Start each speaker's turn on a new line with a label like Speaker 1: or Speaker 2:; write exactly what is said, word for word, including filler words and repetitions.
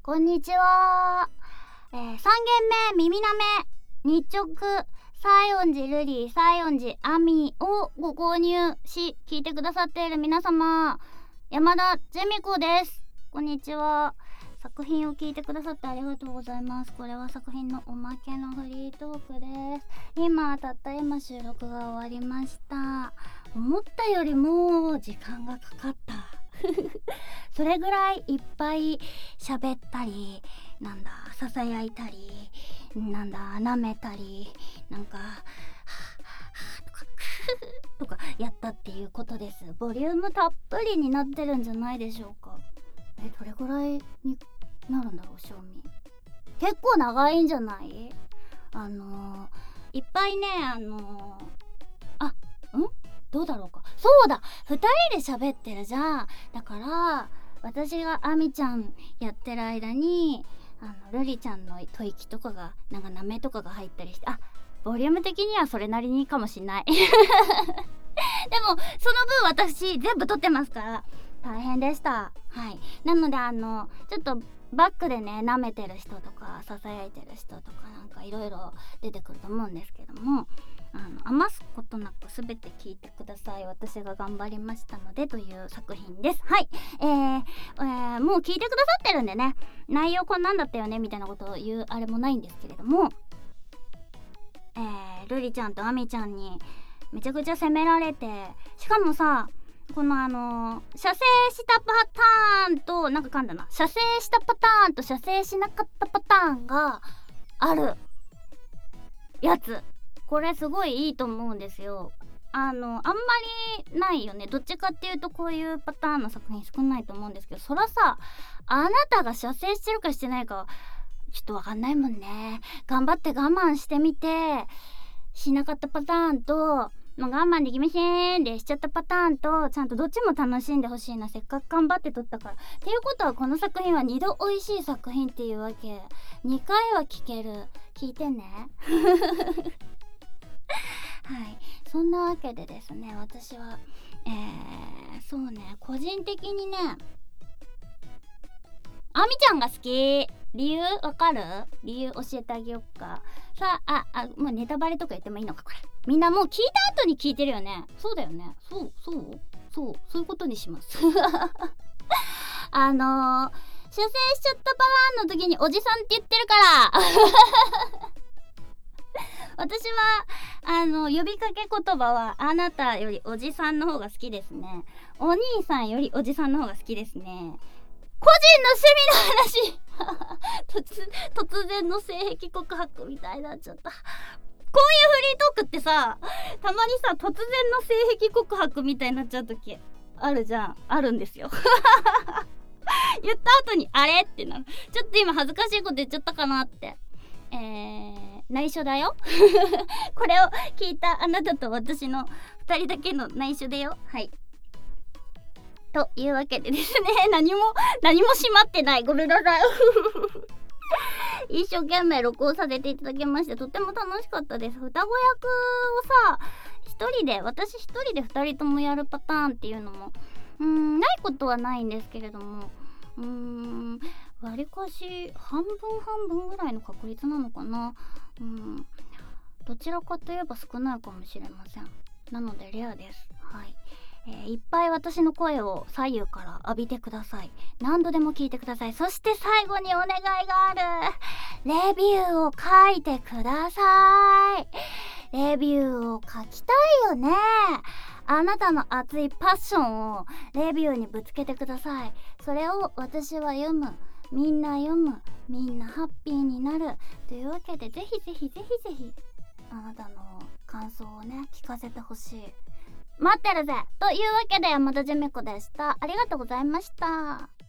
Speaker 1: こんにちは。えー、さんげんめ耳なめ日直西園寺瑠璃西園寺亜美をご購入し聞いてくださっている皆様、山田ジェミコです。こんにちは。作品を聞いてくださってありがとうございます。これは作品のおまけのフリートークです。今たった今収録が終わりました。思ったよりも時間がかかったそれぐらいいっぱい喋ったり、なんだささやいたり、なんだ舐めたり、なんかはぁはぁとかクーとかやったっていうことです。ボリュームたっぷりになってるんじゃないでしょうか。え、どれぐらいになるんだろう、賞味。結構長いんじゃない？あのー、いっぱいね、あのー、あ、ん？どうだろうか。そうだ、ふたりで喋ってるじゃん。だから私があみちゃんやってる間に、あのルリちゃんの吐息とかがなんかなめとかが入ったりして、あ、ボリューム的にはそれなりにかもしんないでもその分私全部撮ってますから大変でした。はい。なのであのちょっとバックでね舐めてる人とかささやいてる人とかなんかいろいろ出てくると思うんですけども、あの余すことなくすべて聞いてください。私が頑張りましたのでという作品です。はい。えー、えー、もう聞いてくださってるんでね、内容こんなんだったよねみたいなことを言うあれもないんですけれども、えー、ルリちゃんとアミちゃんにめちゃくちゃ責められて、しかもさ、このあのー、射精したパターンとなんか噛んだな射精したパターンと射精しなかったパターンがあるやつ、これすごいいいと思うんですよ。あのあんまりないよね。どっちかっていうとこういうパターンの作品少ないと思うんですけど、そらさ、あなたが射精してるかしてないかちょっとわかんないもんね。頑張って我慢してみてしなかったパターンと、もう我慢できませんでしちゃったパターンと、ちゃんとどっちも楽しんでほしいな。せっかく頑張って撮ったからっていうことは、この作品はにど美味しい作品っていうわけ。にかいは聞ける。聞いてねはい、そんなわけでですね、私はえー、そうね、個人的にねあみちゃんが好き。理由わかる？理由教えてあげよっか。さあ、あ、あ、もうネタバレとか言ってもいいのかこれ。みんなもう聞いた後に聞いてるよね。そうだよね。そう、そう、そう、そういうことにしますあのー、射精しちゃったパターンの時におじさんって言ってるから私はあの呼びかけ言葉はあなたよりおじさんの方が好きですね。お兄さんよりおじさんの方が好きですね。個人の趣味の話突, 突然の性癖告白みたいになっちゃった。こういうフリートークってさ、たまにさ突然の性癖告白みたいになっちゃう時あるじゃん。あるんですよ言った後にあれってなる。ちょっと今恥ずかしいこと言っちゃったかなって。えー、内緒だよこれを聞いたあなたと私のふたりだけの内緒だよ。はい、というわけでですね、何も何も閉まってない、ごめんなさい一生懸命録音させていただきまして、とっても楽しかったです。双子役をさ一人で、私一人で二人ともやるパターンっていうのもうーんないことはないんですけれども、うーんわりかし半分半分ぐらいの確率なのかな。うん、どちらかといえば少ないかもしれません。なのでレアです。はい。えー、いっぱい私の声を左右から浴びてください。何度でも聞いてください。そして最後にお願いがある。レビューを書いてください。レビューを書きたいよね。あなたの熱いパッションをレビューにぶつけてください。それを私は読む。みんな読む。みんなハッピーになる。というわけで、ぜひぜひぜひぜひあなたの感想をね聞かせてほしい。待ってるぜ。というわけで山田ジェミコでした。ありがとうございました。